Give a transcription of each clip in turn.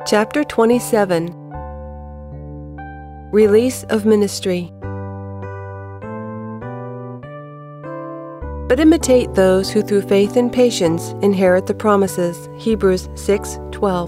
Chapter 27. Release of Ministry. But imitate those who through faith and patience inherit the promises. Hebrews 6:12.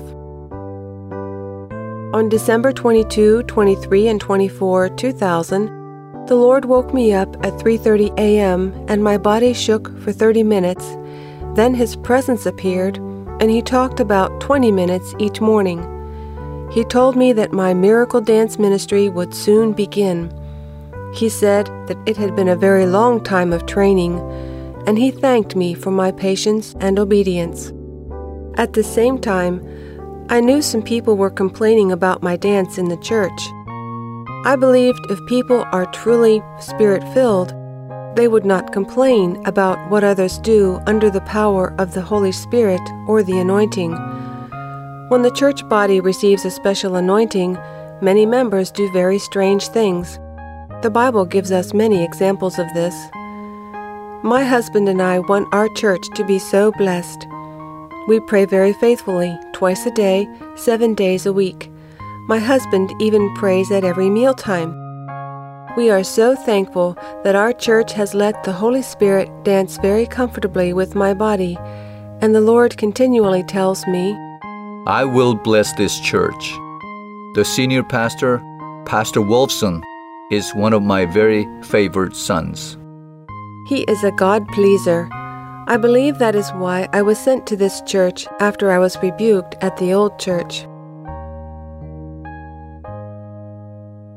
On December 22, 23, and 24, 2000, the Lord woke me up at 3:30 a.m. and my body shook for 30 minutes. Then His presence appeared, and He talked about 20 minutes each morning. He told me that my miracle dance ministry would soon begin. He said that it had been a very long time of training, and He thanked me for my patience and obedience. At the same time, I knew some people were complaining about my dance in the church. I believed if people are truly Spirit-filled, they would not complain about what others do under the power of the Holy Spirit or the anointing. When the church body receives a special anointing, many members do very strange things. The Bible gives us many examples of this. My husband and I want our church to be so blessed. We pray very faithfully, twice a day, 7 days a week. My husband even prays at every mealtime. We are so thankful that our church has let the Holy Spirit dance very comfortably with my body, and the Lord continually tells me, I will bless this church. The senior pastor, Pastor Wolfson, is one of my very favorite sons. He is a God-pleaser. I believe that is why I was sent to this church after I was rebuked at the old church.